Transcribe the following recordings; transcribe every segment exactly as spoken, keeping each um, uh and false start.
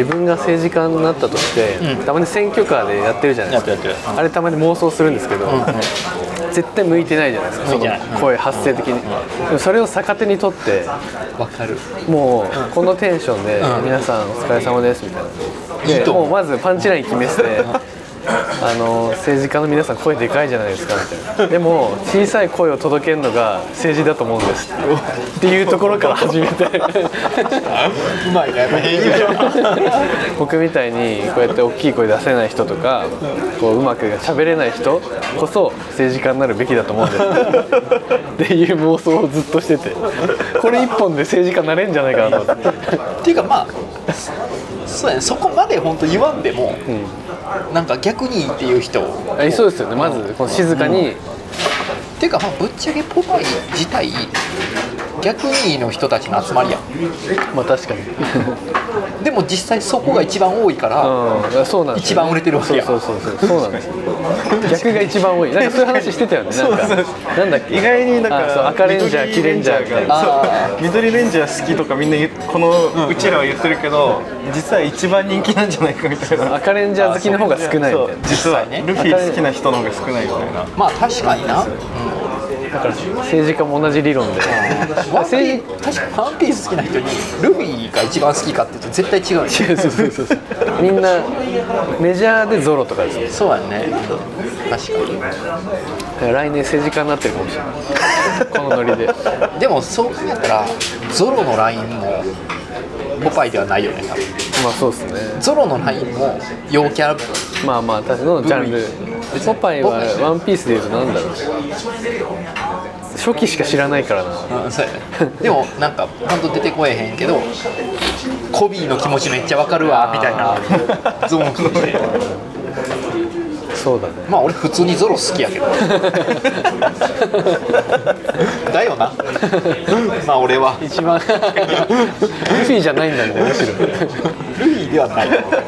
自分が政治家になったとして、うん、たまに選挙カーでやってるじゃないですか。やってるやってる、うん、あれたまに妄想するんですけど、うんうん、絶対向いてないじゃないですか、その声発声的に、うん、でもそれを逆手にとってわかる、 もうこのテンションで、うん、皆さんお疲れ様ですみたいなで、もうまずパンチライン決めてあの政治家の皆さん声でかいじゃないですかみたいな、でも小さい声を届けるのが政治だと思うんですっていうところから始めてうまいね、やっぱ編集僕みたいにこうやって大きい声出せない人とか、こううまく喋れない人こそ政治家になるべきだと思うんですっていう妄想をずっとしてて、これ一本で政治家になれんじゃないかなと思ってっていうかまあそうやね、そこまで本当言わんでも、うん、なんか逆にいいっていう人えそうですよね、まずこの静かに、うん、っていうかまあぶっちゃけポパイ自体逆にいいの人たちの集まりやん。 まあ確かにでも実際そこが一番多いから、 うん、そうなんです、ね、 一番売れてるわけや。 そうそうそうそうそうなんです逆が一番多い。なんかそういう話してたよね。なんかなんだっけ、 意外にだから赤レンジャー黄レンジャーみたいな、 そう緑レンジャー好きとかみんなこのうちらは言ってるけど、実は一番人気なんじゃないかみたいな。 赤レンジャー好きの方が少ないみたいな。 実はね、ルフィ好きな人の方が少ないみたいな。 まあ確かにな、うん、 だから政治家も同じ理論で政治確かにワンピース好きな人にルフィが一番好きかって言うと絶対違う、ね、 そうそうそうそうみんなメジャーでゾロとかですよ。 そうやね、確かに来年政治家になってるかもしれないこのノリで。 でもそう考えたらゾロのラインもポパイではないよね、多分。 まあそうですね、 ゾロのラインも陽キャラ、 まあまあ確かにのジャンル。ポパイはワンピースでいうとなんだろう、初期しか知らないからな。 うん、そうやね。でもなんかほんと出てこえへんけどコビーの気持ちめっちゃわかるわみたいなゾーン来てそうだね。 まあ俺普通にゾロ好きやけどだよなまあ俺は一番ルフィじゃないんだもん、むしろルフィではない。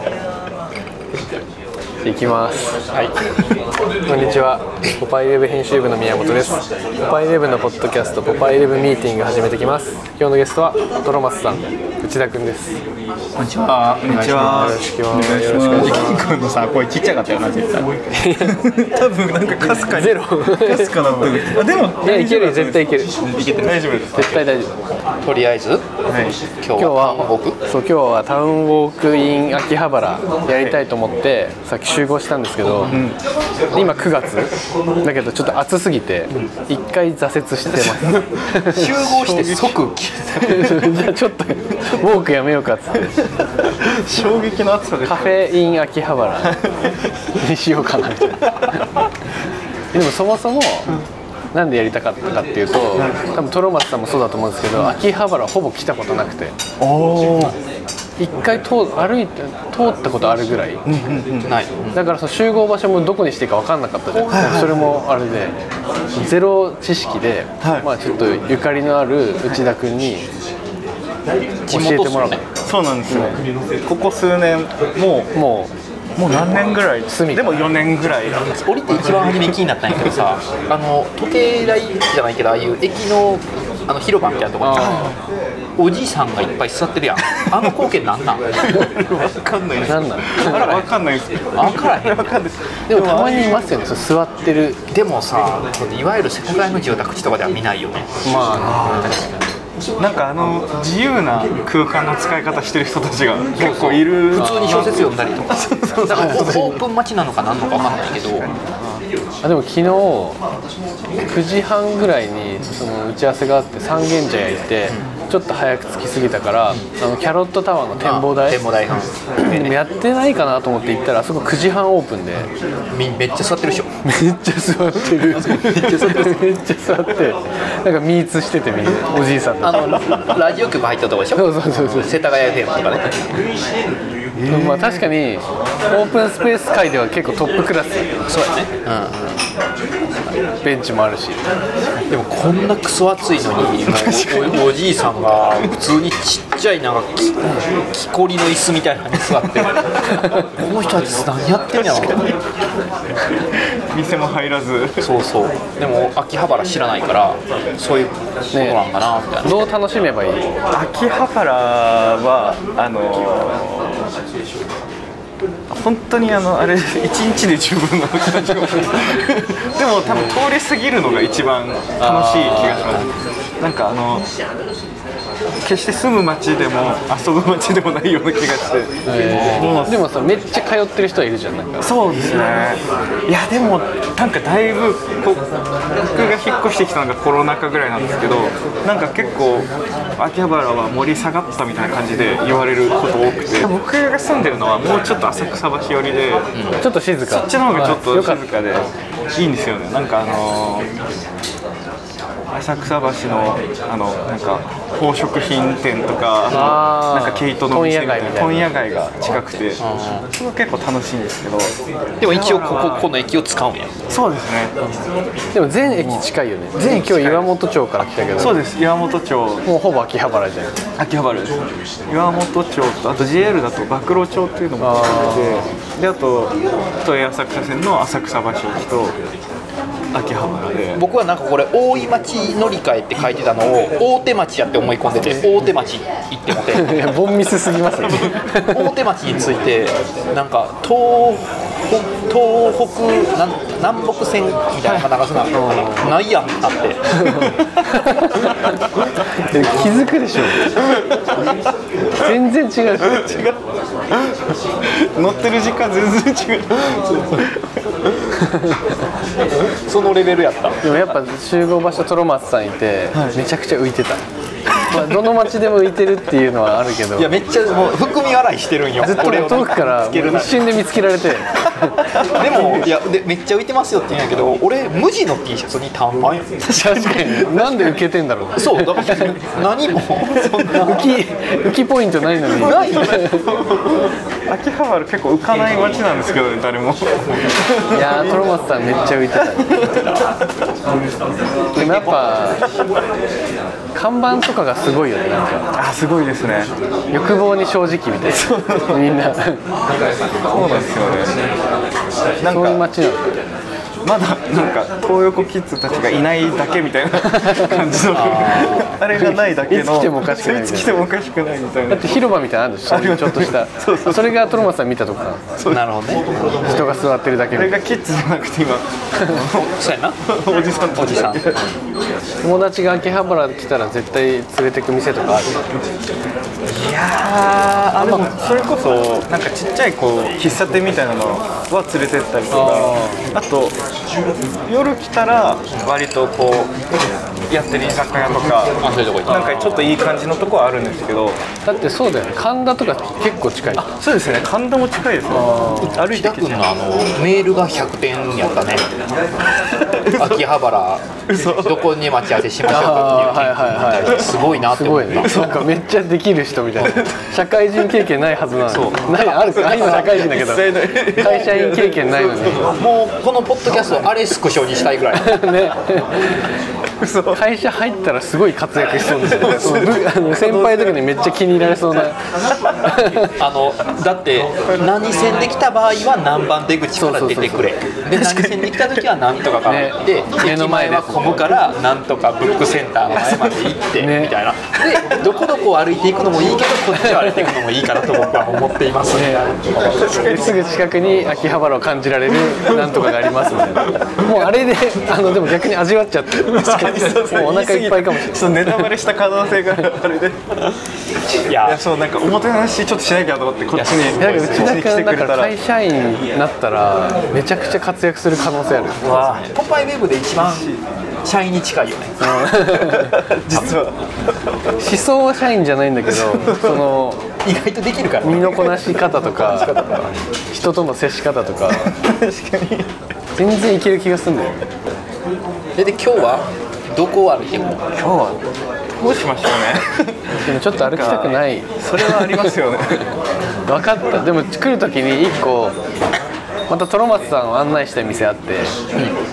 いきます。 はい。 こんにちは。ポパイウェブ編集部の宮本です。ポパイウェブのポッドキャストポパイウェブミーティング始めてきます。今日のゲストはトロマスさん、内田くんです。 こんにちは。こんにちは。 よろしくお願いします。よろしくお願いします。 君のさ、声ちっちゃかったよな、絶対。多分なんかかすかにゼロ。 かすかなって。あ、でもいや、いける、絶対いける。いけて大丈夫です。 絶対大丈夫。とりあえず、はい、今日はそう今日はタウンウォークイン秋葉原やりたいと思ってさっき集合したんですけど、うん、今くがつだけどちょっと暑すぎて一回挫折してます。 集合して即じゃあちょっとウォークやめようかっつって衝撃の暑さです。 カフェイン秋葉原にしようかなみたいな。でもそもそもなんでやりたかったかっていうと、多分トロマツさんもそうだと思うんですけど、秋葉原ほぼ来たことなくて、一回通歩いて通ったことあるぐらい、うんうんうん、ない。だからその集合場所もどこにしていいか分かんなかったじゃん、はいはい、それもあれでゼロ知識で、はい、まあちょっとゆかりのある内田君に教えてもらう。 そうなんですよ、うん、ここ数年もうもうもう何年ぐらいでもよねんぐらい降りて一番初め気になったんやけどさ、あの時計台じゃないけどああいう駅のあの広場みたいなところにおじいさんがいっぱい座ってるやん。あの光景なんなん？わかんないです。 なんなん？ あらわかんないですけど。 わからへん。 わかんない。 でもたまにいますよね。座ってる。 でもさ、いわゆる世田谷の住宅地とかでは見ないよね。 まあ、ね、 確かに。なんかあの自由な空間の使い方してる人たちが結構いる。 普通に小説読んだりとか。だからオープン待ちなのかなんのかわかんないけど。 あでも昨日くじはんぐらいにその打ち合わせがあって三軒茶屋行って、うん、ちょっと早く着きすぎたから、うん、あのキャロットタワーの展望台、 展望台、 うん、でもやってないかなと思って行ったらあそこくじはんオープンでめっちゃ座ってるでしょ。 めっちゃ座ってるめっちゃ座ってるめっちゃ座ってなんかミーツしててみんなおじいさんたち。 あのラジオ局入ったとこでしょ。 そうそうそうそう、 世田谷フェムとかね。 まあ、確かにオープンスペース界では結構トップクラス。 そうやね、 うん、ベンチもあるし。 でもこんなクソ暑いのに お, おじいさんが普通にちっちゃいなんか木, 木こりの椅子みたいなのに座ってこの人たち何やってんやろ。 店も入らず。 そうそう。でも秋葉原知らないからそういうことなんかなみたいな、ね、 どう楽しめばいい？ 秋葉原はあのー本当にあのあれ一日で十分な感じがでも多分通り過ぎるのが一番楽しい気がします。なんかあの決して住む街でも遊ぶ街でもないような気がして、 えー、でもさめっちゃ通ってる人はいるじゃん。なんかそうですね。いやでもなんかだいぶこ僕が引っ越してきたのがコロナ禍ぐらいなんですけど、なんか結構秋葉原は盛り下がったみたいな感じで言われること多くて、僕が住んでるのはもうちょっと浅草橋寄りで、 うん、ちょっと静か、 そっちの方がちょっと静かでいいんですよね。なんかあのー浅草橋のあのなんか宝飾品店とか、あなんか毛糸の店みたいな問屋街が近くて、それは結構楽しいんですけど、 でも一応こここの駅を使うんや。 そうですね。 でも全駅近いよね。全駅今日岩本町から来たけど、 そうです。岩本町もうほぼ秋葉原じゃん。 秋葉原です。岩本町とあと ジェイアール だと馬喰町っていうのもあって、であと都営浅草線の浅草橋駅と秋葉原で、 僕はなんかこれ大井町乗り換えって書いてたのを大手町やって思い込んでて、大手町行ってもていやボンミスすぎますね大手町についてなんか東東北なん南北線みたいなのが流すなないやんあって気づくでしょ全然違う違う乗ってる時間全然違うそのレベルやった。 でもやっぱ集合場所トロマツさんいて、はい、めちゃくちゃ浮いてたまあどの街でも浮いてるっていうのはあるけど、 いやめっちゃもう含み笑いしてるんよ。 ずっと遠くから一瞬で見つけられてでもいやでめっちゃ浮いてますよって言うんやけど、俺無地の T シャツに短パンや。 確かになんで受けてんだろう。 そうだから何もそんな浮き浮きポイントないのにない秋葉原結構浮かない街なんですけどね、誰も。 いやートロマツさんめっちゃ浮いてたでもやっぱ看板とかがすごいよね。なんかあすごいですね。 欲望に正直みたいなみんなそうなんですよね。なんそういうか街なの。 まだなんか東横キッズたちがいないだけみたいな感じのあれがないだけの、 いつ来てもおかしくないみたいないつ来てもおかしくないみたいな。 だって広場みたいなのあるんでしょ。そういうちょっとしたそうそうそうそれがトロマツさん見たとこかな。 なるほどね。 人が座ってるだけであれがキッズじゃなくて今そうやなおじさんたちおじさん友達が秋葉原来たら絶対連れてく店とかある。 いやーあでもそれこそなんかちっちゃいこう喫茶店みたいなのは連れてったりとか、あと夜来たら割とこうやってる居酒屋とか、 あそういうとこ行ったなんかちょっといい感じのとこはあるんですけど、 だってそうだよね。神田とか結構近い。 そうですね。神田も近いですね。歩いて北君のあのメールがひゃくてんやったね秋葉原どこに待ち合わせしましょうかっていう件みたいですごいなって思った。 すごいね。なんかめっちゃできる人みたいな。社会人経験ないはずなのに。ないあるか。今社会人だけど会社員経験ないのに。 もうこのポッドキャストあれスクショにしたいぐらいね。会社入ったらすごい活躍しそうですよね。そのあの先輩とかにめっちゃ気に入られそうなあのだって何線で来た場合は何番出口から出てくれで何線で来た時は何とかから行って、ね、 目の前で駅前は混むから何とかブックセンターの前まで行って、ね、みたいなでどこどこを歩いていくのもいいけどこっちを歩いていくのもいいかなと僕は思っています、ね、 すぐ近くに秋葉原を感じられるなんとかがありますみたいな。もうあれであのでも逆に味わっちゃってもうお腹いっぱいかもしれない。 そうネタバレした可能性があれでいや, いやそうなんかおもてなしちょっとしなきゃと思ってこっちになんか内田君なんか来てくれたら会社員になったらめちゃくちゃ活躍する可能性ある。 わポパイウェブで一番社員に近いよね実は思想は社員じゃないんだけどその意外とできるから、 身のこなし方とか人との接し方とか確かに全然いける気がするんだよ。 でで今日はどこを歩いてるの？ 今日はどうしましょうねでもちょっと歩きたくない。 それはありますよね分かった。でも来る時にいっこまたトロマツさんを案内したい店あって、うん、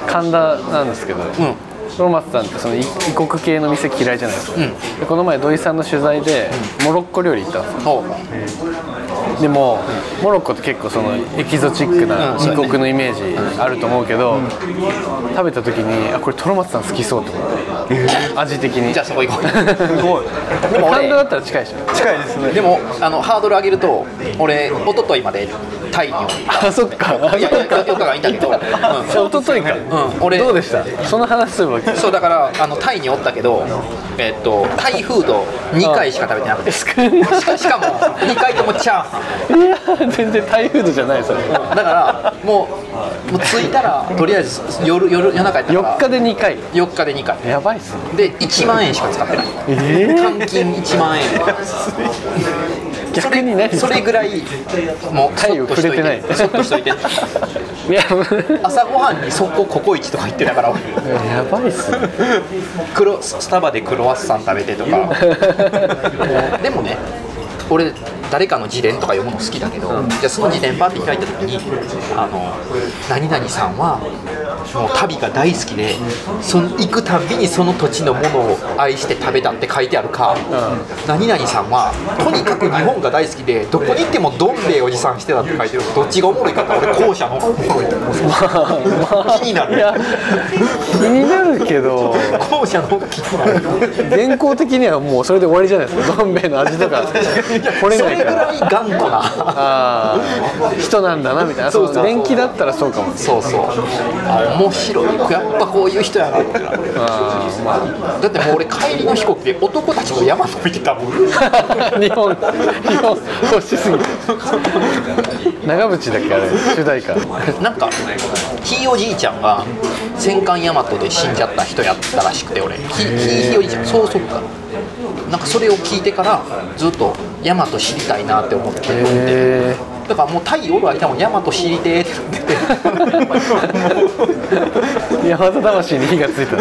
神田なんですけど、うん、トロマツさんってその異国系の店嫌いじゃないですか、うん、でこの前土井さんの取材でモロッコ料理行ったんですよ、うん、でも、うん、モロッコって結構そのエキゾチックな異国のイメージあると思うけど、うん、食べた時にあこれトロマツさん好きそうと思って味的に。 じゃあそこ行こう。 すごいでも俺神田だったら近いでしょ。 近いですね。 でもあのハードル上げると俺一昨日までタイにおったあ、そっか。 いやいやよっかがいたけど、うん、 一昨日か。 うん、俺どうでした？その話すれば。 そうだからあのタイにおったけど、えっとタイフードにかいしか食べてなくて、しかしかもにかいともチャーハン。 いや全然タイフードじゃないそれ。 だからもうもう着いたらとりあえず夜夜夜中やったからよっかでにかい。 よっかでにかいやばいっすね。 でいちまんえんしか使ってない。 えー換金いちまんえん。 逆に何？ それぐらいもうタイを触れてない。 そっとしといて。 いや朝ごはんに速攻ココイチとか行ってたから俺やばいっすね。 黒スタバでクロワッサン食べてとかでもね俺誰かの自伝とか読むの好きだけど、うん、じゃあその自伝パーって開いた時にあの何々さんはもう旅が大好きで、その行くたびにその土地のものを愛して食べたって書いてあるか、うん、何々さんはとにかく日本が大好きでどこに行ってもどん兵衛おじさんしてたって書いてる。どっちがおもろいかって俺後者の方がおもろいと思う、まあまあ、気になる。いや気になるけど後者の方が気になる。 原稿的にはもうそれで終わりじゃないですか。どん兵衛の味とかこれないから。 それぐらい頑固なあ人なんだなみたいな。そうそう電気だったらそうかも。 そうそうあ面白い。やっぱこういう人やなって。あ、まあ、だってもう俺帰りの飛行機で男たちの山登りてたもん。 日本日本欲しすぎて長渕だっけあれ主題歌。 なんかひいおじいちゃんが戦艦大和で死んじゃった人やったらしくて、俺ひいおじいちゃんそうそうかなんかそれを聞いてからずっと大和知りたいなって思ってて、だからもうタイおる間も大和知りてーって言って大和魂に火がついた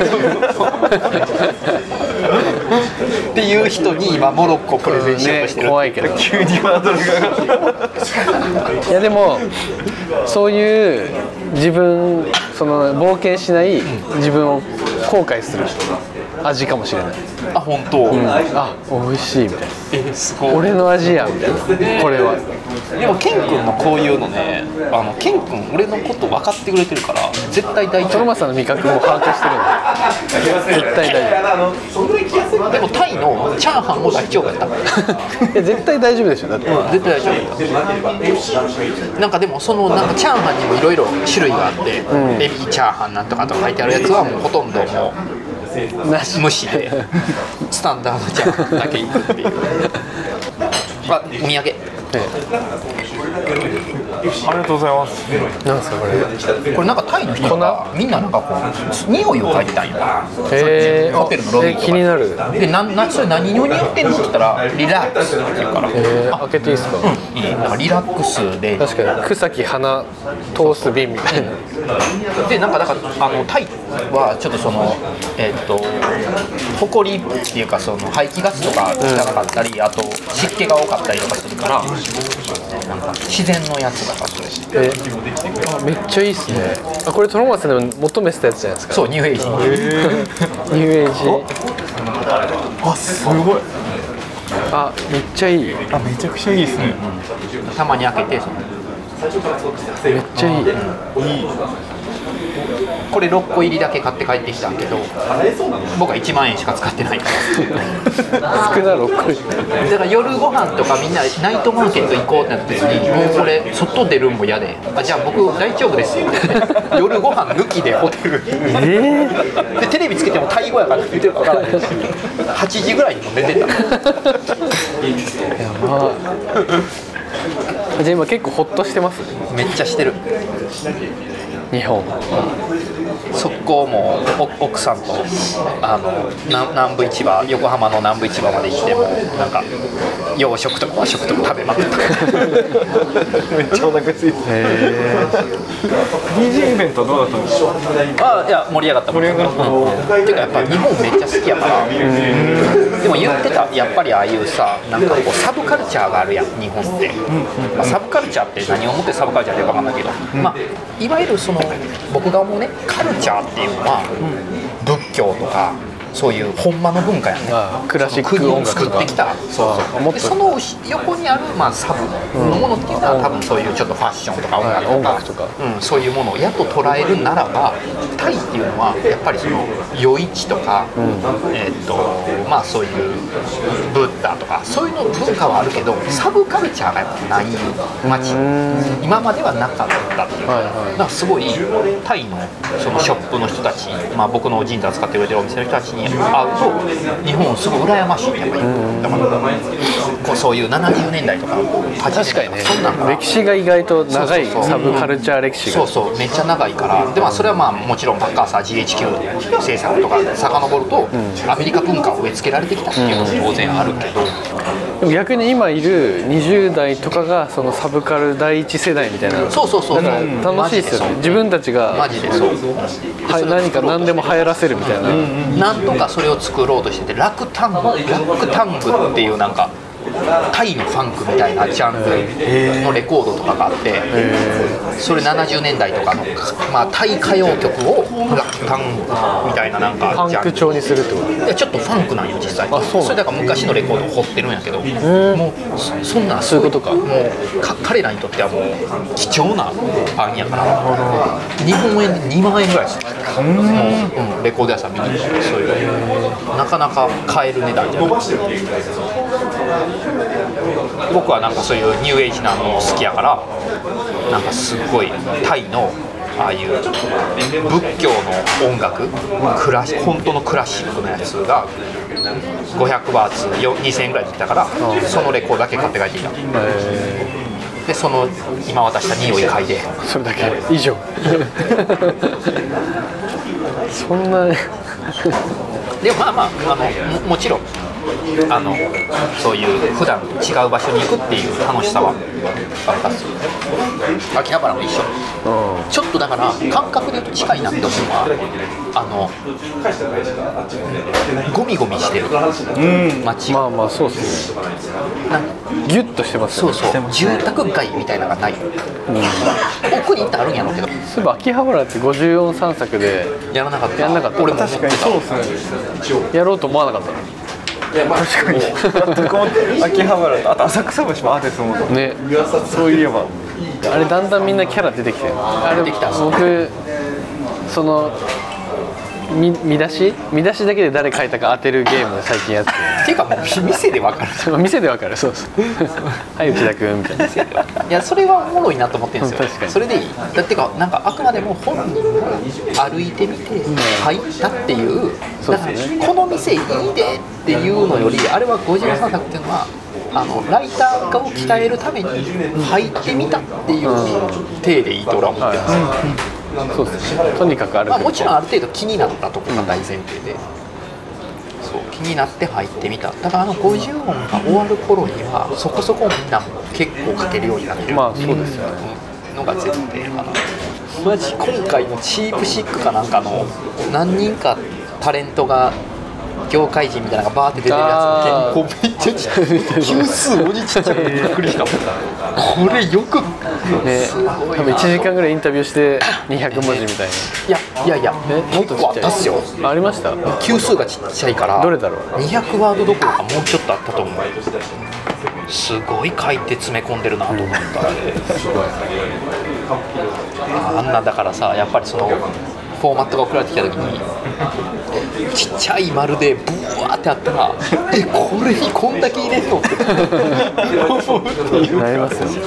っていう人に今モロッコプレゼンしようとしてる、 ね、怖いけど急にハードルが上がっていやでもそういう自分その冒険しない自分を後悔する味かもしれない。 あ、本当、うん、 あ、美味しいみたいな。 え、すごい。 俺の味やみたいな。これは。 でもケン君のこういうのね、あのケン君俺のこと分かってくれてるから絶対大丈夫。 トロマさんの味覚も把握してるんで絶対大丈夫。でもタイのチャーハンも大丈夫やった。いや絶対大丈夫でしょだって。 うん、絶対大丈夫。なんかでもそのなんかチャーハンにもいろいろ種類があって、うん、ベビーチャーハンなんとかと書いてあるやつはもうほとんどもう。無視でスタンダードチャーハンだけいくっていうあ、お土産、ええ、 ありがとうございます。 なんですかこれ。 これなんかタイの人がみんななんかこう匂いを嗅いでたんよ。 へー、 ホテルのロビーとか気になる。 でななそれ何におに言ってんのって言ったらリラックスって言うから。 へー、開けていいですか。 うん、いい。なんかリラックスで確かに草木花通す瓶みたいな。 でなんかだからあのタイはちょっとそのえっ、ー、と埃っていうかその排気ガスとか汚かったり、うん、あと湿気が多かったりとかするからなんか自然のやつだからそれ。 えー、めっちゃいいっすね。あ、これトロマスでも求めてたやつじゃないですか。 そう、ニューエイジ。ニューエイジ。 あ、すごい。 あ、めっちゃいい。 あ、めちゃくちゃいいですね。 うん、たまに開けてそのめっちゃいい。いい。 これろっこ入りだけ買って帰ってきたけど僕はいちまんえんしか使ってないから少なろっこ入りだから夜ご飯とかみんなナイトマーケット行こうってなった時にもうこれ外出るんも嫌で、あ、じゃあ僕大丈夫ですよって夜ご飯抜きでホテル、えー、でテレビつけてもタイ語やから言ってるか分からないしはちじぐらいにも寝てた。やばじゃあ今結構ホッとしてます。 めっちゃしてる。 日本速攻も奥さんとあの南部市場、横浜の南部市場まで行ってもなんか洋食とか和食とか食べまくった。 めっちゃお腹ついて。ディージェー イベントはどうだったんですか。 あ、いや盛り上がった盛り上がった、うん、っていうかやっぱ日本めっちゃ好きやから。でも言ってたやっぱりああいうさなんかこうサブカルチャーがあるやん日本って、まあ、サブカルチャーって何をもってサブカルチャーって分かんないけど、まあ、いわゆるその僕が思うねカルチャーっていうのは、うん、仏教とかそういう本間の文化やね、 ああクラシック国を音楽とか作ってきた、そうああもっとそうでその横にある、まあ、サブのものっていうのは、多分そういうちょっとファッションとか音楽とか、 はい音楽とかうん、そういうものをやっと捉えるならば、タイっていうのはやっぱりその夜市とか、えーっとまあ、そういうブッダとかそういうの文化はあるけど、サブカルチャーがやっぱない街、今まではなかったっていうか、 はいはいだからすごいタイのそのショップの人たち、まあ、僕のジンザー使ってくれてるお店の人たちに会うと、日本すごい羨ましいってやっぱり、だからこうそういうななじゅうねんだいとかはちじゅうねんだいとか、そんなんが歴史が意外と長いそうそうそうサブカルチャー歴史がそうそうめっちゃ長いから、でまあそれはまあもちろんバッカーサー ジーエイチキュー 制作とか遡ると、アメリカ文化を植え付けられてきたっていうのも当然あるけど、 でも逆に今いるにじゅう代とかがそのサブカル第一世代みたいな、 そうそうそうだから楽しいですよね、自分たちがマジでそうはい何か何でも流行らせるみたいな、 なんとかそれを作ろうとしてて、ラクタングラクタングっていうなんかタイのファンクみたいなジャンルのレコードとかがあって、それななじゅうねんだいとかの、まあ、タイ歌謡曲をラクタングみたいななんかパンク調にするってこといやちょっとファンクなんよ実際。 あそうなのそれだから昔のレコードを掘ってるんやけど、もうそそんなんそういうことかもうか彼らにとってはもう貴重なパンやから、日本円でにまんえんぐらいでする。もう、うん、レコード屋さん見に行ってそういうなかなか買える値段じゃない。僕はなんかそういうニューエイジなの好きやから、なんかすごいタイのああいう仏教の音楽、クラシ本当のクラシックのやつがごひゃくバーツにせんえんぐらいで来たから、そのレコードだけ買って帰ってきた。でその今渡した匂い嗅いで、 それだけ以上そんなでもまあまあ、あの も, もちろんあのそういう普段違う場所に行くっていう楽しさはあったっすよ。秋葉原も一緒、うん、ちょっとだから感覚で言うと近いなって思うのは、あのゴミゴミしてる街、 まあまあそうですね、 なんかギュッとしてますそうそう住宅街みたいなのがない、うん、奥に行ってあるんやろうけど、 そういえば秋葉原ってごじゅうよんさんさくでやらなかったやらなかった。 俺も思ってた。 そうですね。 やろうと思わなかった確かに秋葉原とあと浅草橋もアーティストもね、 そういえばあれだんだんみんなキャラ出てきてる。あれ出てきた僕その見見出し見出しだけで誰書いたか当てるゲームを最近やってっていうかもう店で分かる店でわかる。そうそうはい内田君みたいな。 いやそれはおもろいなと思ってるんですよ。 確かにそれでいい。だってかなんかあくまでも本人が歩いてみて入ったっていう。 そうですね。 だからこの店いいでっていうのより、あれはごじゅうよんさんさくっていうのはあのライター化を鍛えるために入ってみたっていう体でいいと俺は思ってるんですよ。 そうですね。とにかく歩く。 まあもちろんある程度気になったところが大前提で。そう気になって入ってみた。だからあのごじゅうおんが終わる頃にはそこそこみんなも結構書けるようになってる。 まあそうですよね。 のが前提かな。マジ今回のチープシックかなんかの何人かタレントが業界人みたいなのがバーって出てるやつの原稿めっちゃちっちゃい級数鬼ちっちゃくてびっくりした。これよくね、多分いちじかんぐらいインタビューしてにひゃくもじみたいな。 いやいやいやえもっと結構あちっちゃいったっすよ。 ありました。 級数がちっちゃいからどれだろう。 にひゃくワードどころかもうちょっとあったと思う。すごい書いて詰め込んでるなと思ったら、ね、あんなだからさ、やっぱりそのフォーマットが送られてきた時にちっちゃい丸でブワーってあったらえこれにこんだけ入れんのって思うっていうかなりますよ。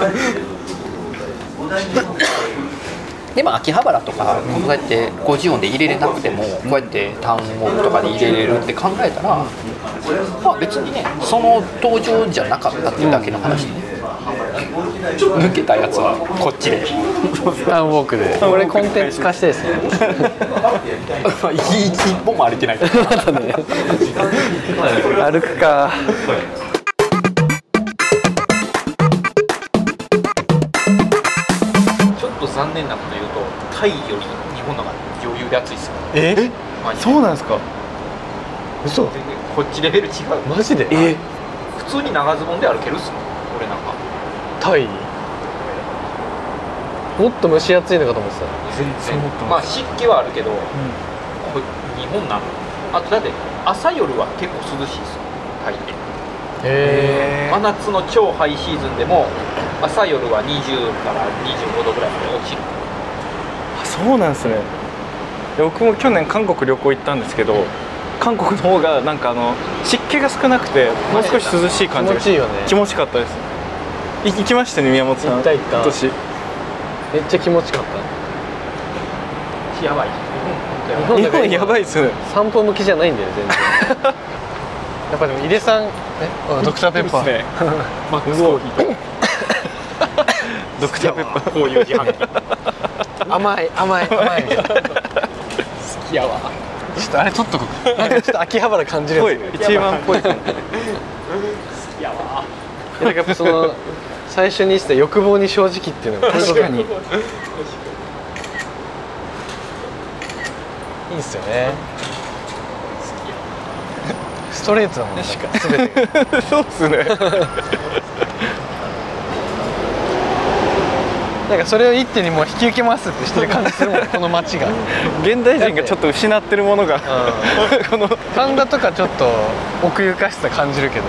でも秋葉原とかこうやってごじゅうおんで入れれなくてもこうやってタウンウォークとかで入れれるって考えたら、まあ別にねその登場じゃなかったっていうだけの話ね。抜けたやつはこっちでタウンウォークでこれコンテンツ化してですね一本も歩いてないまたね歩くか。 ちょっと残念なこと言うとタイより日本の方が余裕で暑いっすよ。 えそうなんですか。 嘘。 全然こっちレベル違う。 マジで。 え普通に長ズボンで歩けるっすもん俺なんか。 タイもっと蒸し暑いのかと思ってた。 全然まあ湿気はあるけど、うん、こ日本なんあとだって朝夜は結構涼しいですよタイで。 へ真夏の超ハイシーズンでも朝夜はにじゅうからにじゅうごどぐらいまで落ちる。 あ、そうなんですね。で僕も去年韓国旅行行ったんですけど、韓国の方がなんかあの湿気が少なくてもう少し涼しい感じが気持ちいいよね。 気持ちよかったです。い行きましたね、宮本さん。 行った行った今年。 めっちゃ気持ちよかった。 やばい。 日本やばいっすね。 散歩向きじゃないんだよ全然。やっぱでも井出さん、え、あドクターペッパー。 ね、マックスコーヒーとドクターペッパー、 こういう自販機。 甘い甘い甘いみたいな。 好きやわ。 ちょっとあれ取っとこう。なんかちょっと秋葉原感じるぽいやつ。 一番っぽい。 好きやわ。 いやなんかやっぱその最初に言ってた欲望に正直っていうのが確かにいいんすよね。ストレートだもん。確か全てが。 そうっすね。 なんかそれを一手にもう引き受けますってしてる感じするもんこの街が。 現代人がちょっと失ってるものがこの神田とかちょっと奥ゆかしさ感じるけど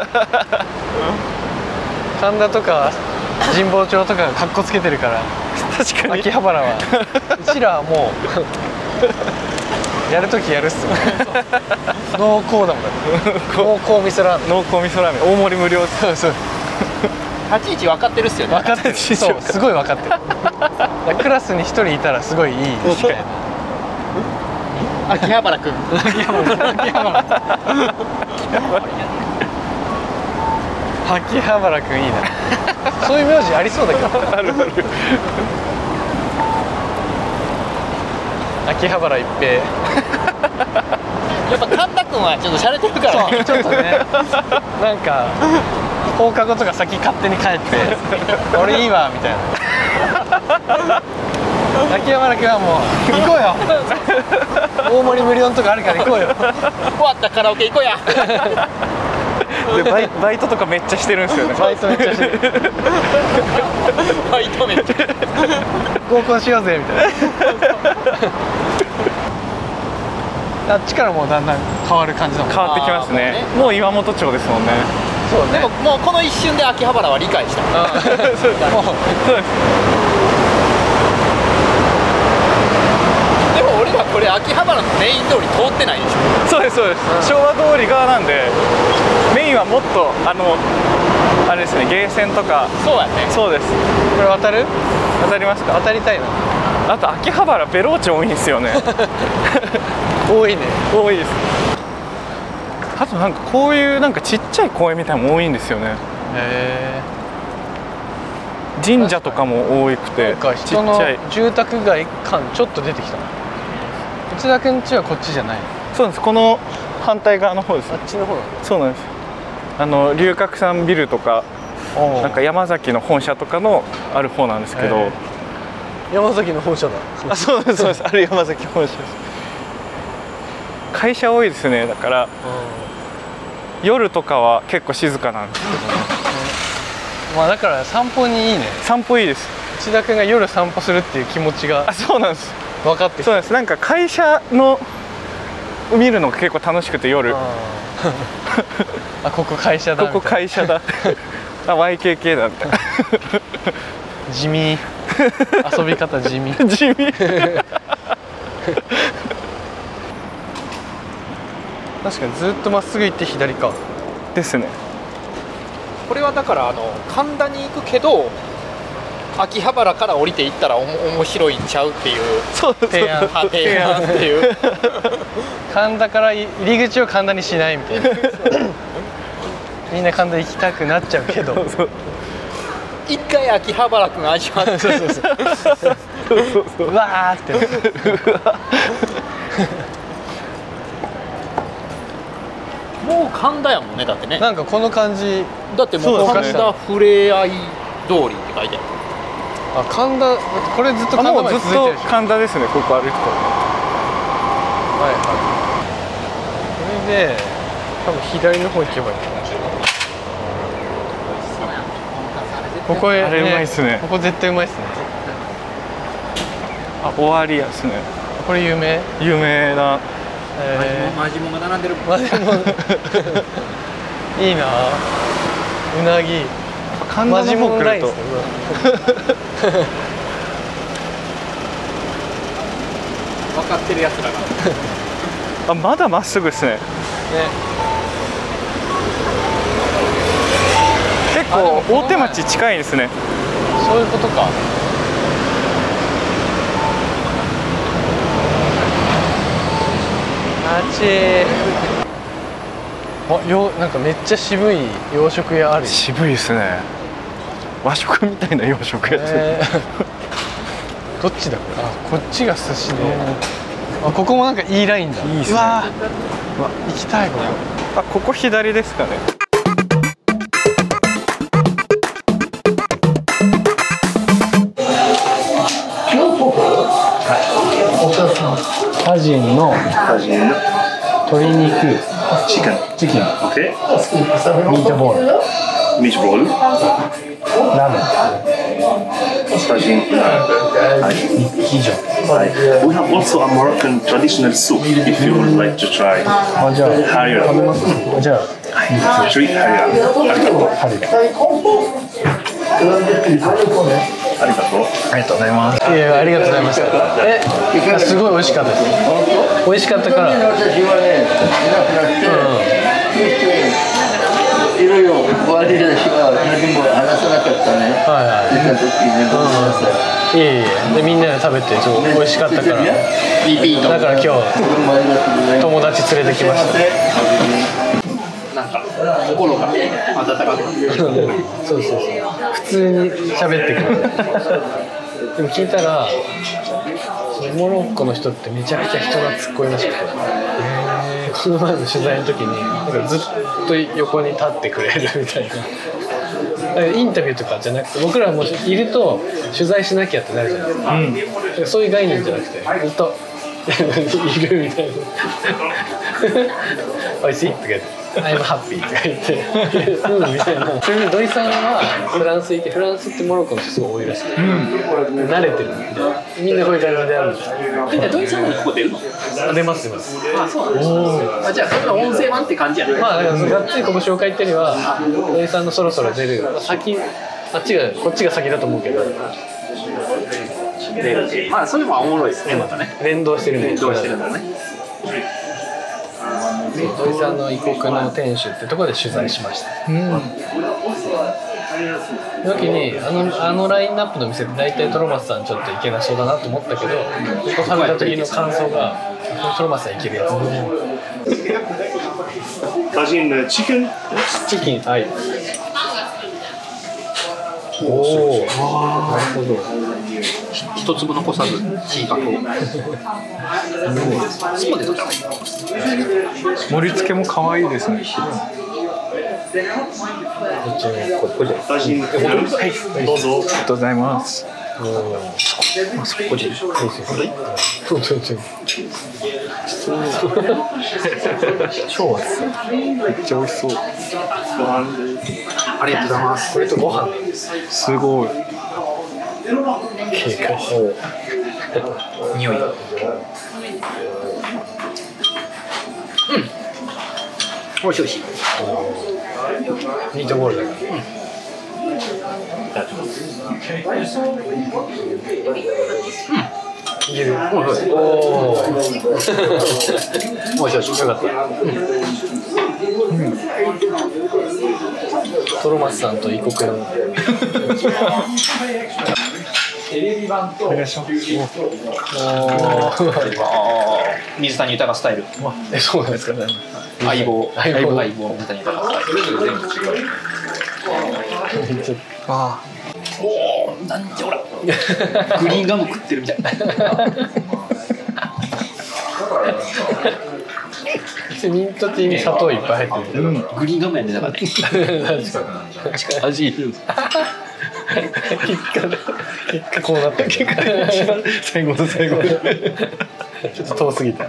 神田とか神保町とかがかっこつけてるから確かに秋葉原はうちらはもうやるときやるっすもん。濃厚だもんだって濃厚味噌ラーメン。 濃厚味噌ラーメン大盛り無料。 そうそう立ち位置分かってるっすよね。 分かってる。そうすごい分かってる。だからクラスに一人いたらすごいいい機会。 秋葉原くん。 秋葉原秋葉原秋葉原くんいいな。そういう名字ありそうだけど。 あるある。 秋葉原一平。 やっぱ神田くんはちょっと洒落てるからね。 ちょっとね、なんか放課後とか先勝手に帰って俺いいわみたいな。秋葉原くんはもう行こうよ、大盛り無料のとこあるから行こうよ。 終わったカラオケ行こうや。 でバイバイトとかめっちゃしてるんですよね。 バイトめっちゃしてる。 バイトめっちゃ。 合コンしようぜみたいな。あっちからもうだんだん変わる感じだもん。 変わってきますねあー。 もう岩本町ですもんね。 そうね。 でももうこの一瞬で秋葉原は理解した。 もうそうです。 でも俺らこれ秋葉原のメイン通り通ってないでしょ。 そうですそうです。昭和通り側なんでメインはもっとあのあれですね、ゲーセンとか。 そうやね。 そうです。 これ渡る？ 当たりますか？ 渡りたいな。 あと秋葉原ベローチェ多いんですよね。 多いね。 多いです。あとなんかこういうなんかちっちゃい公園みたいなのも多いんですよね。 へ神社とかも多くてえ。なんかちっち人のゃい。 住宅街感ちょっと出てきた。内田くん家はこっちじゃない。 そうです。この反対側の方ですあ。っちの方だ。 そうなんです。あの龍角散ビルとかなんか山崎の本社とかのある方なんですけど。 へえ山崎の本社だ。 あ、そうですそうです。ある山崎本社です。会社多いですね。だから夜とかは結構静かなんですけど、 まあだから散歩にいいね。 散歩いいです。 内田くんが夜散歩するっていう気持ちがあ、そうなんです。 分かってきた。 そうなんです。なんか会社の見るのが結構楽しくて夜。 あーあここ会社だみたいな。 ここ会社だ。あ、ワイケーケー だみたいな。 地味。遊び方地味。 地味。 確かにずっとまっすぐ行って左か。 ですね。 これはだからあの神田に行くけど秋葉原から降りていったらおも面白いんちゃうっていうそうです。 提案あ提案っていう。 神田から入り口を神田にしないみたいな。みんな神田行きたくなっちゃうけど。 そう一回秋葉原くん味わって。 そうそうそう。うわーって。 もう神田やもんねだってね。 なんかこの感じ。 だってもそううですね神田ふれあい通りって書いてある。 あ神田これずっとあ、 神田もうずっとまで続いてるでしょ。 神田ですね。ここ歩くと。 はいはい。これで多分左の方行けばいいかな。ここへ、 あれうまいっすねここ絶対うまいっすね。 あ、終わりやですね。 これ有名？ 有名なえマジモンが並んでる。 ー、マジもいいな。うなぎ神田マジの方来るモンライスと分かってるやつらが。 あまだまっすぐですね。 ね。 結あでも構大手町近いですね。 そういうことか。街あよなんかめっちゃ渋い洋食屋あるよ。 渋いですね。和食みたいな洋食やつ、 えーどっちだこれ。あこっちが寿司で、あここもなんかいいラインだ。 いいっすね。 うわーうわ行きたいこれ。 あここ左ですかね。 タジンの鶏肉チキン。 チキン Okay. ミートボール Meatball. ラーメン Tagine. 以上。 We have also a Moroccan traditional soup if you would like to try. あじゃあハリラ。 食べます。じゃあ Three harira. ハリだ。 ありがとう。 ありがとうございます。いやありがとうございました。えすごい美味しかったです。美味しかったから。 私はね、いなくなって、いろいろ終わりだしは何も話さなかったね。 はいはい。 出た時にごめんなさい。 いえいえでみんなで食べてすごい美味しかったから。 リピート。 だから今日友達連れてきました。 なんか心が温かく。 そうそうそう。普通に喋ってくる。でも聞いたら、そのモロッコの人ってめちゃくちゃ人が突っ込みらしくて、この前の取材の時になんかずっと横に立ってくれるみたいな。インタビューとかじゃなくて、僕らもいると取材しなきゃってなるじゃないですか。うん、だからそういう概念じゃなくて、ずっといるみたいな。おいしいとか言って。I'm happy とか言ってうんみたいな。それで土井さんはフランス行って、フランスってモロッコの人すごい多いらしくて、うん、慣れてるんでみんなこういう感じであるんですよ。 土井さんもここ出るの？ 出ます出ます。 あそうなんです。あじゃあそれは音声版って感じやね。 まあだからがっつりここ紹介っていうよりは土井さんのそろそろ出る先、あっちがこっちが先だと思うけど。 でまあそれもおもろいですねまたね。 連動してるね。 連動してるんだね。 土井さんの異国の店主ってところで取材しました。うん。その時にあのあのラインナップの店って大体トロマスさんちょっといけなそうだなと思ったけど、ここ食べた時の感想がトロマスさんいけるやつ。 Tagine chicken. チキンはい。おお。なるほど。 一粒残さずチーカクを。スポンで取った方がいい。 盛り付けも可愛いですね。 Tagine. はい。どうぞ。 ありがとうございます。 あそこで。 超熱い。 めっちゃ美味しそう。 ありがとうございます。 これとご飯すごい。 警戒し匂い。うん。美味しい美味しい。 ミートボールだから。いける。おお。おいしいおいしい。よかった。トロマスさんと異国の。 お願いします。 水谷豊スタイル。 え、そうなんですかね。 相棒、 相棒、 相棒水谷豊スタイル。 あおお、なんじゃほら。グリーンガム食ってるみたい。 ミントティーに砂糖いっぱい入ってる。 うん、グリーンガムやねだからね。 確かに。味いる。結果結果こうなったけど。最後の最後。ちょっと遠すぎた。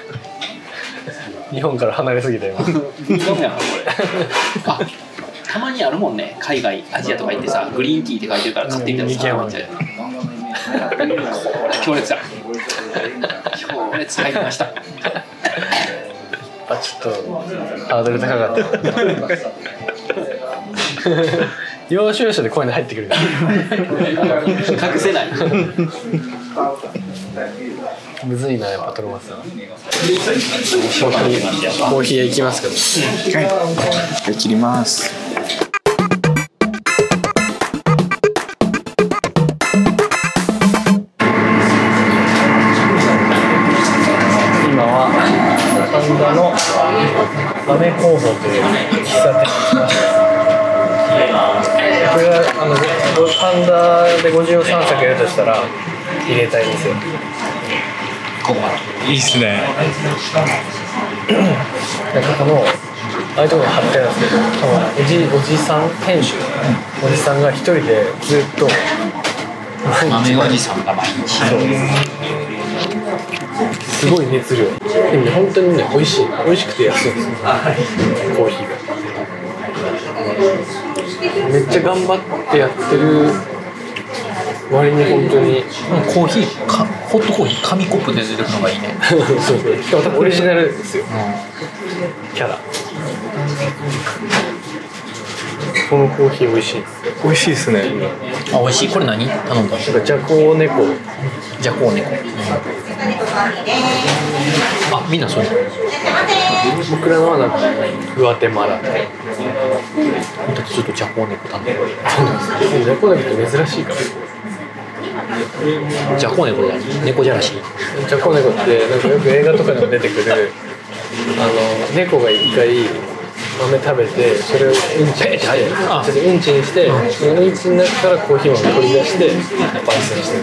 日本から離れすぎた今。 グリーンガムやからこれ。あ、たまにあるもんね。海外アジアとか行ってさ、グリーンティーって書いてるから買ってみたらさ、めっちゃ強烈だ。強烈入りました。 あ、ちょっとハードル高かった要所要所でこういうの入ってくる隠せないむずいな、やっぱトロマツさん。コーヒー、コーヒー行きますけど。 はい、切ります。 今は神田の豆工房という喫茶店に来ました。これがあの神田でごじゅうさんさくやるとしたら入れたい店。 いいっすね。 なんかこのああいうところに貼ってあるんですけど、おじおじさん店主おじさんが一人でずっと豆おじさんが毎日すごい熱量でも、ね、本当にね美味しい美味しくて安いんですよコーヒーがめっちゃ頑張ってやってる割に本当にコーヒーかホットコーヒー紙コップで出てくるのがいいねそうそう、しかも多分オリジナルですよ、うん、キャラこのコーヒー美味しい美味しいですね。 あ、美味しい。これ何頼んだ？ なんかジャコウネコジャコウネコ、うん、あ、みんなそういうの。 僕らのはなんかグアテマラだってちょっとジャコウネコ頼んでる。 そうなんですよ。ジャコウネコって珍しいからジャコウネコじゃない猫じゃらし。 ジャコウネコってなんかよく映画とかでも出てくるあの猫が一回豆食べてそれをうんちにしてうんちにして、うん、そのうんちの中からコーヒー豆を取り出して焙煎してる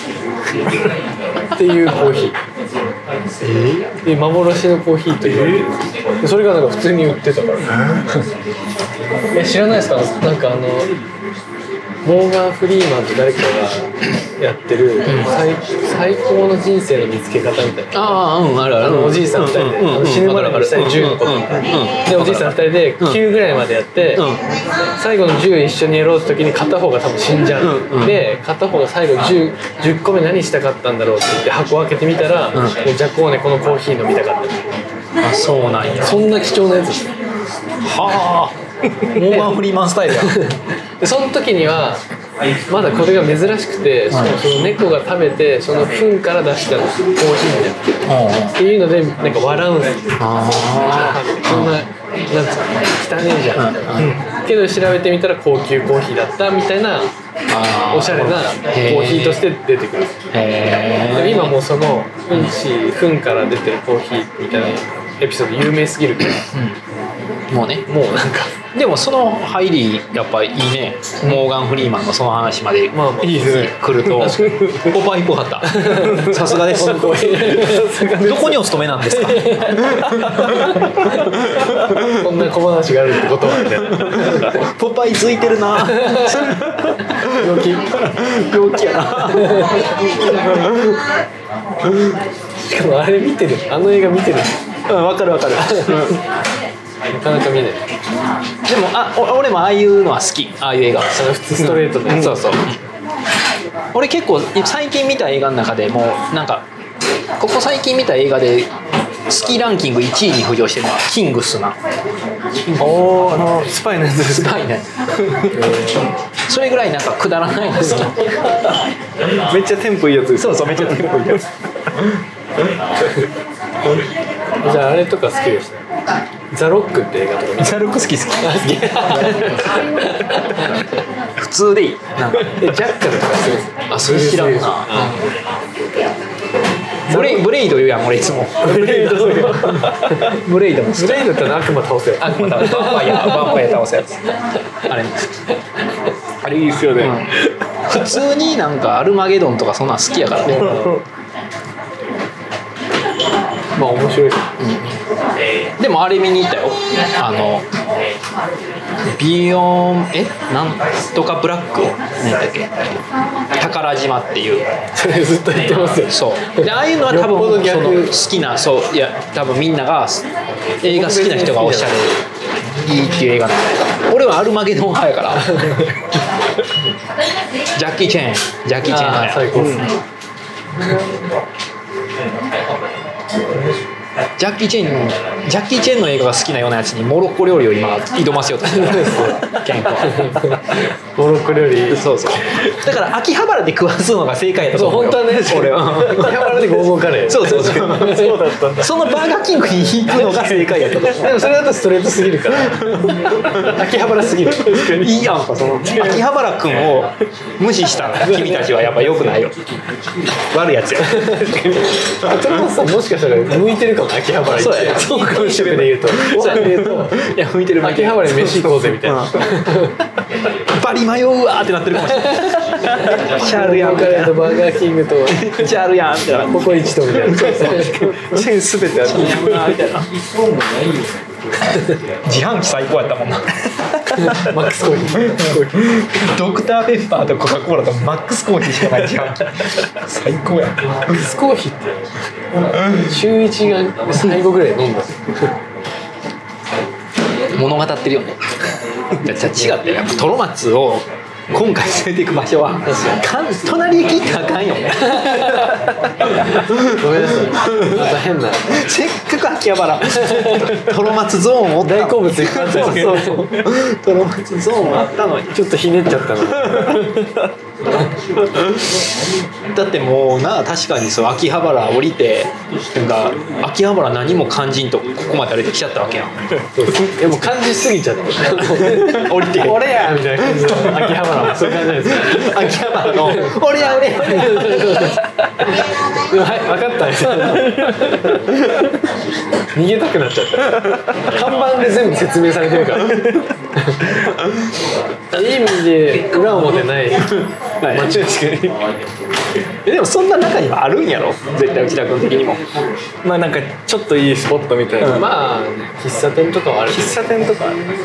っていうコーヒー、えー、で幻のコーヒーと言われてるでそれがなんか普通に売ってたからえ知らないですか？なんかあのモーガン・フリーマンと誰かがやってる、うん、最, 最高の人生の見つけ方みたいな。 ああ、うん、あるある。 あのおじいさんふたりで、うんうん、死ぬまでにしたいじゅうのことみたいな、うんうん、でおじいさんふたりできゅうぐらいまでやって、うん、最後のじゅう一緒にやろうと時に片方が多分死んじゃう、うんうん、で片方が最後 10, じゅっこめ何したかったんだろうって言って箱を開けてみたら、うん、もうジャコウネコのコーヒー飲みたかった。 あ、そうなんや。 そんな貴重なやつですね。 はあモーガン・フリーマンスタイルやでその時にはまだこれが珍しくて、しかもその猫が食べてその糞から出したコーヒーみたいなっていうのでなんか笑うんですよ。あそんななんつうの汚ねえじゃん、うん、けど調べてみたら高級コーヒーだったみたいなおしゃれなコーヒーとして出てくる。へで今もうそのうんち糞から出てるコーヒーみたいなエピソード有名すぎるから、 うん、もうねもうなんかでもその入りやっぱいいね。モーガン・フリーマンのその話まで来るとポパイっぽかった。さすがです。どこにお勤めなんですか？ こんな小話があるってことはみたいな。 ポパイついてるな。 病気病気やな。 しかもあれ見てる、あの映画見てる。 うん、分かる分かる。 なかなか見ない。でもあ俺もああいうのは好き。ああいう映画その普通ストレートで、 うん、そうそう。俺結構最近見た映画の中でもうなんかここ最近見た映画で好きランキングいちいに浮上してるのはキングスな。 おー、あのスパイのやつですスパイね。それぐらいなんかくだらないの好き。 めっちゃテンポいいやつです。 そうそう、めっちゃテンポいいやつ。 じゃああれとか好きでした。ザロックって映画とか見た。 ザロック好き好き。普通でいい。なんかえジャッカルとか好きです。 あ、それ知らんな。ブレイブレイド言うやん俺いつも。ブレイドブレイドもブレイドって悪魔倒せる。 悪魔倒せる。バンパイアバンパイア倒すやつ。あれあれいいですよね、うん。 普通になんかアルマゲドンとかそんなん好きやからね。 まあ面白いです、 うん、でもあれ見に行ったよ。あのビヨンえなんとかブラック何だっけ宝島っていう。 それずっと言ってますよ。 そうでああいうのは多分その好きなそういや多分みんなが映画好きな人がおっしゃるいいっていう映画なんだけど俺はアルマゲドン派やからジャッキー・チェンジャッキー・チェン派や最高ですね、 ジャッキー・チェンのジャッキー・チェンの映画が好きなようなやつにモロッコ料理を今挑ませようとしてるケンコモロッコ料理そうそうだから秋葉原で食わすのが正解やったと思うよ。 そう本当はね俺は秋葉原でゴーゴーカレーそうそうそうそうだったんだ。そのバーガーキングに行くのが正解やったと思う。 でもそれだとストレートすぎるから秋葉原すぎるいいやんかその秋葉原くんを無視した君たちはやっぱ良くないよ。悪いやつや。 トロマスさんもしかしたら向いてるかも秋葉原行ってそうやそうかもしれないで言うとご飯で言うといや向いてる向いてる。 秋葉原に飯行こうぜみたいなバリ迷うわーってなってるかもしれない。チャールやんみたいな。 カレーとバーガーキングとチャールやんみたいな。 ココイチとみたいなチェーンすべてあるみたいな。自販機最高やったもんな。 マックスコーヒードクターペッパーとコカ・コーラとマックスコーヒーしかない自販機。最高や。 マックスコーヒーって週一が最後ぐらい飲んだ物語ってるよね。じゃ違ってやっぱトロマツを今回連れていく場所はかん隣駅行ったらあかんよね。 ごめんなさいまた変なせっかく秋葉原トロマツゾーンを大好物いっぱいあったそうそうそうトロマツゾーンあったのにちょっとひねっちゃったのだってもうな確かにそう秋葉原降りてなんか秋葉原何も感じんとここまで歩いてきちゃったわけやん。 でも感じすぎちゃって降りて俺やみたいな感じの秋葉原もそういう感じなんですか秋葉原の俺や俺や俺やでもはい分かったみたいな逃げたくなっちゃった看板で全部説明されてるからいい意味で裏表ない街えでもそんな中にはあるんやろ絶対内田君的にも。 まあなんかちょっといいスポットみたいな、 まあ喫茶店とかはある喫茶店とか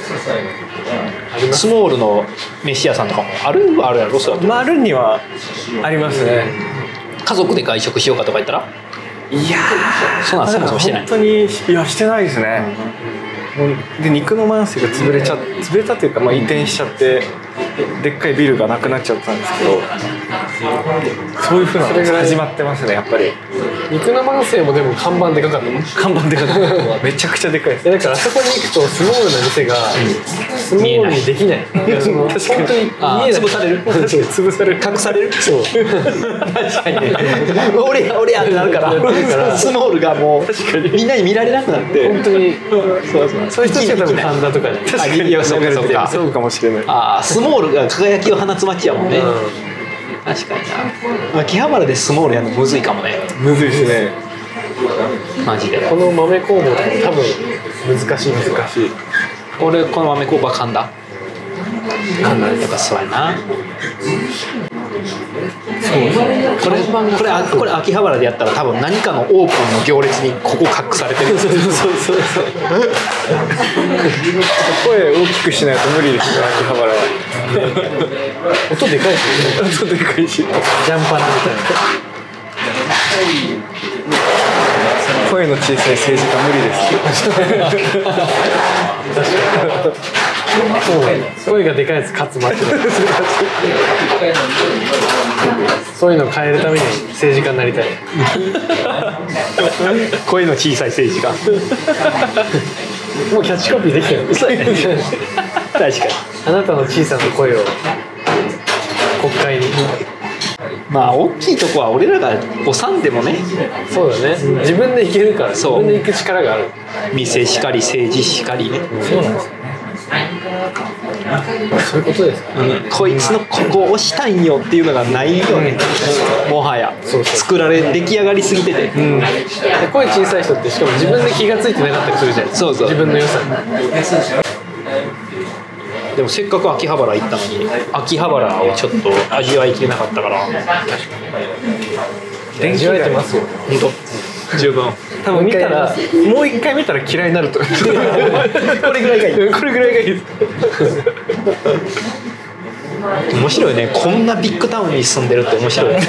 スモールの飯屋さんとかもあるはあるやろそうだと。 丸にはありますね。 家族で外食しようかとか言ったらいやーそんなんそもそもしてない。 本当にいやしてないですね、もうで肉の万世が潰れちゃ潰れたというか、まあ、移転しちゃってでっかいビルがなくなっちゃったんですけど、そういうふうなのが始まってますねやっぱり。 肉の万世もでも看板でかかったもん看板でかっためちゃくちゃでかいです。 だからあそこに行くとスモールな店がスモールにできない。いやその確かに本当にあー見えない潰される潰される隠されるそう確かにね俺や俺やってなるからからスモールがもうみんなに見られなくなって本当にそうそうそういう人たちが多分神田とかにあいやそうかそうかそうかもしれない。 あースモールが輝きを放つ街やもんね、確かにな。秋葉原でスモールやるのむずいかもねむずいですね。 マジで。 この豆工房とか多分難しい難しい俺この豆工場噛んだ噛んだやっぱそうやな。これこれあこれ秋葉原でやったら多分何かのオープンの行列にここ隠されてる。そうそうそうそう声大きくしないと無理ですよ秋葉原は。 音でかいしね音でかいしジャンパーみたいな声の小さい政治家無理ですそう声がでかいやつ勝つ街だそういうのを変えるために政治家になりたい声の小さい政治家もうキャッチコピーできてるそうやね確かに。 あなたの小さな声を国会にまあ大きいとこは俺らが収んでもねそうだね自分で行けるから自そう分で行く力がある店しかり政治しかりね、 そうなんですそういうことですかうん、こいつのここを押したいんよっていうのがないよね、もはやそうそう作られ出来上がりすぎてて、うん、 で声小さい人ってしかも自分で気がついてなかったりするじゃないですかそうそう自分の良さにでもせっかく秋葉原行ったのに秋葉原をちょっと味わいきれなかったから味わえてますよ本当十分多分見たらもう一回見たら嫌いになるとこれぐらいがいいこれぐらいがいいです面白いねこんなビッグタウンに住んでるって面白い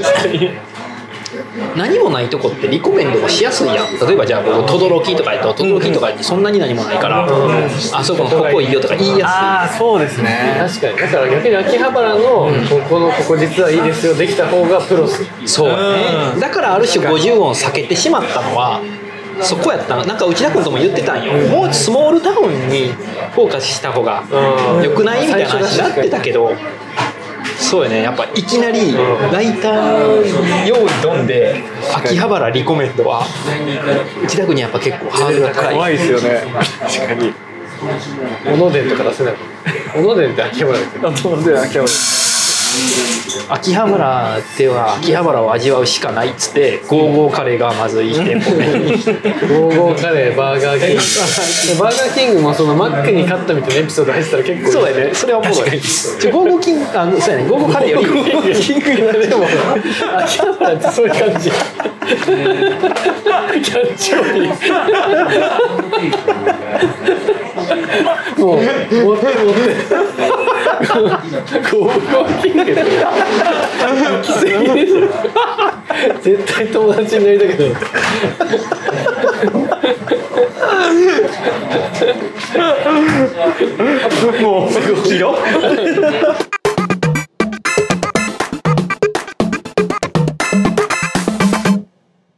何もないとこってリコメンドもしやすいやん。例えばじゃあ僕轟とかやと轟とかにそんなに何もないから、うん、あそこのここいいよとか言いやすい。 ああそうですね確かにだから逆に秋葉原の、うん、ここのここ実はいいですよできた方がプロスそうね、うん、だからある種ごじゅう音避けてしまったのはそこやったな。なんか内田君とも言ってたんよ、もうスモールタウンにフォーカスした方が良くないみたいな話になってたけど、そうやね、やっぱいきなりライター用意ドンで秋葉原リコメンドは内田君にやっぱ結構ハードルが高い。 怖いですよね。確かに。 小野伝とか出せない。小野伝って秋葉原ですよ。 あとで秋葉原。 秋葉原では秋葉原を味わうしかないっつってゴーゴーカレーがまずいち店舗目。 ゴーゴーカレー、バーガーキング。バーガーキングもそのマックに勝ったみたいなエピソード入ってたら結構。 そうだよね、それはもうちょゴーゴーキング、あのそうやね、ゴーゴーカレーよりキングになるでも秋葉原ってそういう感じ。キャッチコピー。もう持って持って。ゴーゴーキングって奇跡でしょ。絶対友達になりたけど。 もうキロ